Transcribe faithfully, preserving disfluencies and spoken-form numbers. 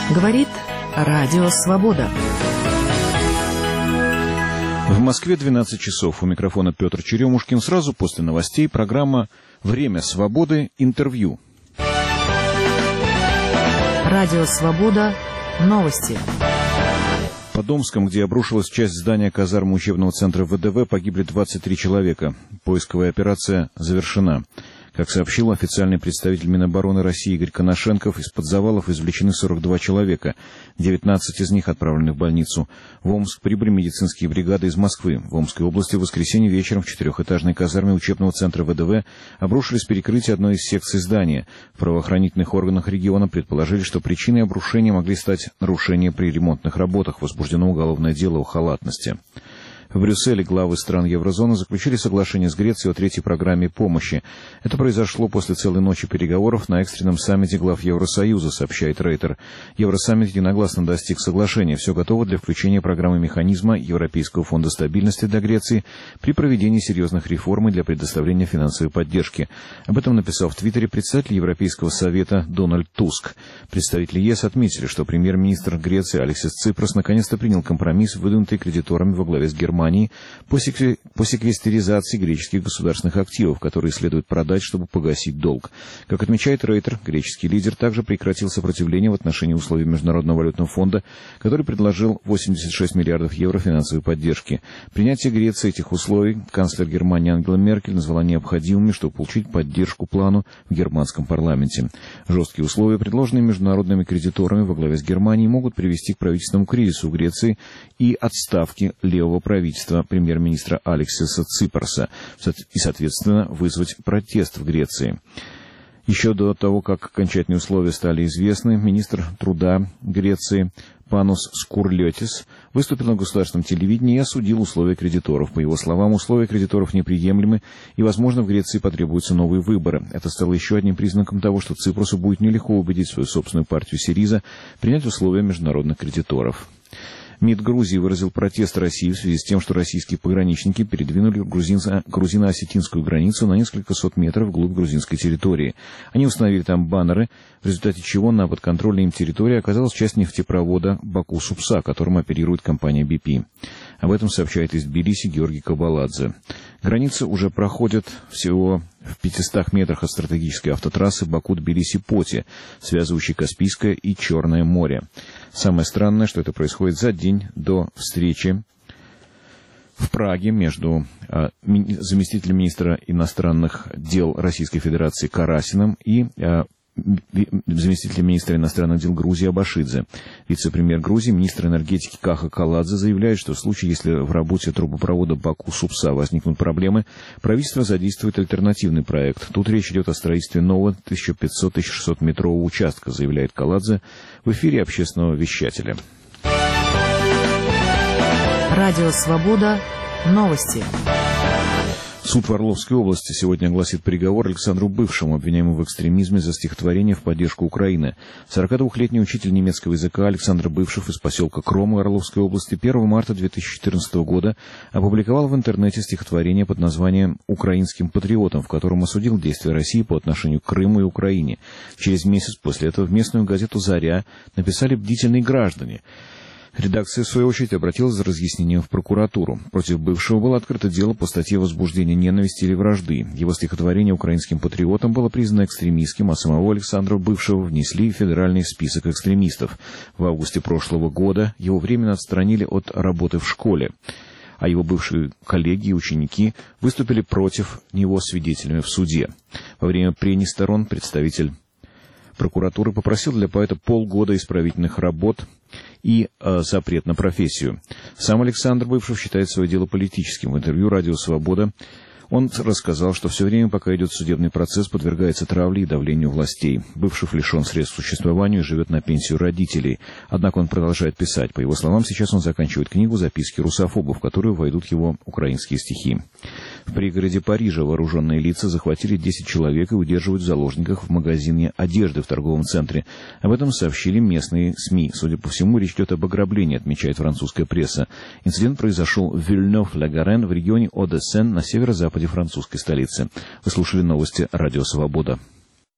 Говорит Радио Свобода. В Москве двенадцать часов. У микрофона Петр Черемушкин. Сразу после новостей программа «Время свободы. Интервью». Радио Свобода. Новости. Под Омском, где обрушилась часть здания казармы учебного центра ВДВ, погибли двадцать три человека. Поисковая операция завершена. Как сообщил официальный представитель Минобороны России Игорь Коношенков, из-под завалов извлечены сорок два человека. девятнадцать из них отправлены в больницу. В Омск прибыли медицинские бригады из Москвы. В Омской области в воскресенье вечером в четырехэтажной казарме учебного центра ВДВ обрушились перекрытия одной из секций здания. В правоохранительных органах региона предположили, что причиной обрушения могли стать нарушения при ремонтных работах. Возбуждено уголовное дело о халатности. В Брюсселе главы стран еврозоны заключили соглашение с Грецией о третьей программе помощи. Это произошло после целой ночи переговоров на экстренном саммите глав Евросоюза, сообщает Рейтер. Евросаммит единогласно достиг соглашения. Все готово для включения программы механизма Европейского фонда стабильности для Греции при проведении серьезных реформ и для предоставления финансовой поддержки. Об этом написал в Твиттере председатель Европейского совета Дональд Туск. Представители ЕС отметили, что премьер-министр Греции Алексис Ципрас наконец-то принял компромисс, выдвинутый кредиторами во главе с Германией, по, секве... по секвестеризации греческих государственных активов, которые следует продать, чтобы погасить долг. Как отмечает Рейтер, греческий лидер также прекратил сопротивление в отношении условий Международного валютного фонда, который предложил восемьдесят шесть миллиардов евро финансовой поддержки. Принятие Греции этих условий канцлер Германии Ангела Меркель назвала необходимыми, чтобы получить поддержку плану в германском парламенте. Жесткие условия, предложенные международными кредиторами во главе с Германией, могут привести к правительственному кризису в Греции и отставке левого правительства премьер-министра Алексиса Ципраса и, соответственно, вызвать протест в Греции. Еще до того, как окончательные условия стали известны, министр труда Греции Панос Скурлетис выступил на государственном телевидении и осудил условия кредиторов. По его словам, условия кредиторов неприемлемы, и, возможно, в Греции потребуются новые выборы. Это стало еще одним признаком того, что Ципрасу будет нелегко убедить свою собственную партию Сириза принять условия международных кредиторов. МИД Грузии выразил протест России в связи с тем, что российские пограничники передвинули грузино-осетинскую границу на несколько сот метров вглубь грузинской территории. Они установили там баннеры, в результате чего на подконтрольной им территории оказалась часть нефтепровода Баку-Супса, которым оперирует компания би пи. Об этом сообщает из Тбилиси Георгий Кабаладзе. Границы уже проходят всего в пятистах метрах от стратегической автотрассы Баку-Тбилиси-Поти, связывающей Каспийское и Черное море. Самое странное, что это происходит за день до встречи в Праге между а, ми, заместителем министра иностранных дел Российской Федерации Карасиным и а, заместитель министра иностранных дел Грузии Абашидзе. Вице-премьер Грузии, министр энергетики Каха Каладзе заявляет, что в случае, если в работе трубопровода Баку-Супса возникнут проблемы, правительство задействует альтернативный проект. Тут речь идет о строительстве нового тысяча пятьсот — тысяча шестьсот метрового участка, заявляет Каладзе в эфире общественного вещателя. Радио Свобода. Новости. Суд в Орловской области сегодня огласит приговор Александру Бывшему, обвиняемому в экстремизме за стихотворение в поддержку Украины. сорокадвухлетний учитель немецкого языка Александр Бывшев из поселка Кромы Орловской области первого марта две тысячи четырнадцатого года опубликовал в интернете стихотворение под названием «Украинским патриотом», в котором осудил действия России по отношению к Крыму и Украине. Через месяц после этого в местную газету «Заря» написали «Бдительные граждане». Редакция, в свою очередь, обратилась за разъяснением в прокуратуру. Против Бывшего было открыто дело по статье возбуждения ненависти или вражды. Его стихотворение «Украинским патриотом» было признано экстремистским, а самого Александра Бывшего внесли в федеральный список экстремистов. В августе прошлого года его временно отстранили от работы в школе, а его бывшие коллеги и ученики выступили против него свидетелями в суде. Во время прений сторон представитель прокуратуры попросил для поэта полгода исправительных работ и э, запрет на профессию. Сам Александр Бывшев считает свое дело политическим. В интервью «Радио Свобода» он рассказал, что все время, пока идет судебный процесс, подвергается травле и давлению властей. Бывшев лишен средств к существованию и живет на пенсию родителей. Однако он продолжает писать. По его словам, сейчас он заканчивает книгу «Записки русофобов», в которую войдут его украинские стихи. В пригороде Парижа вооруженные лица захватили десять человек и удерживают в заложниках в магазине одежды в торговом центре. Об этом сообщили местные СМИ. Судя по всему, речь идет об ограблении, отмечает французская пресса. Инцидент произошел в Вильнёв-Ля-Гарен в регионе О-де-Сен на северо-западе французской столицы. Вы слушали новости «Радио Свобода».